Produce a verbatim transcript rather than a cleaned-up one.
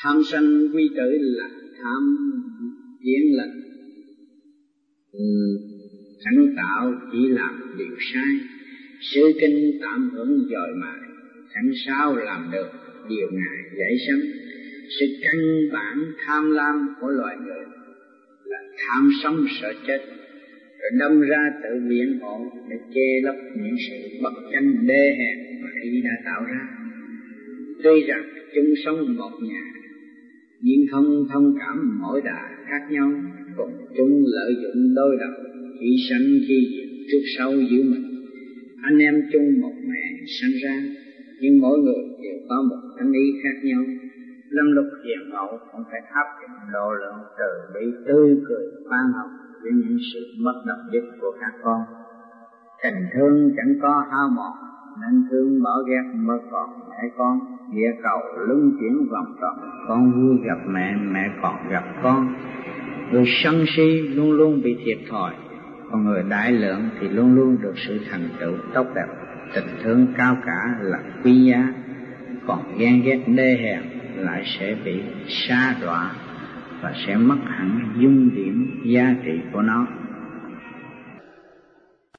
Tham sân quy tử là tham kiến lệnh. Ừ, thánh tạo chỉ làm điều sai, sư kinh tạm hưởng dòi mài, thánh sao làm được điều ngài dạy sấm. Sự căn bản tham lam của loài người là tham sống sợ chết, rồi đâm ra tự biện hộ để che lấp những sự bất chánh đê hèn mà y đã tạo ra. Tuy rằng chung sống một nhà, nhưng không thông cảm mỗi đà khác nhau, cùng chung lợi dụng đôi đầu, khi sanh khi diệt trước sau giữ mình. Anh em chung một mẹ sanh ra, nhưng mỗi người đều có một thánh ý khác nhau. Lâm lúc hiền hậu cũng phải áp dụng độ lượng từ bi tươi cười khoan hồng với những sự mất độc nhất của các con. Tình thương chẳng có hao mòn, nên thương bỏ ghét mới còn mẹ con. Địa cầu luân chuyển vòng tròn, con vui gặp mẹ, mẹ còn gặp con. Người sân si luôn luôn bị thiệt thòi, còn người đại lượng thì luôn luôn được sự thành tựu tốt đẹp. Tình thương cao cả là quý giá, còn ghen ghét đê hèn lại sẽ bị sa đọa và sẽ mất hẳn dung điểm giá trị của nó.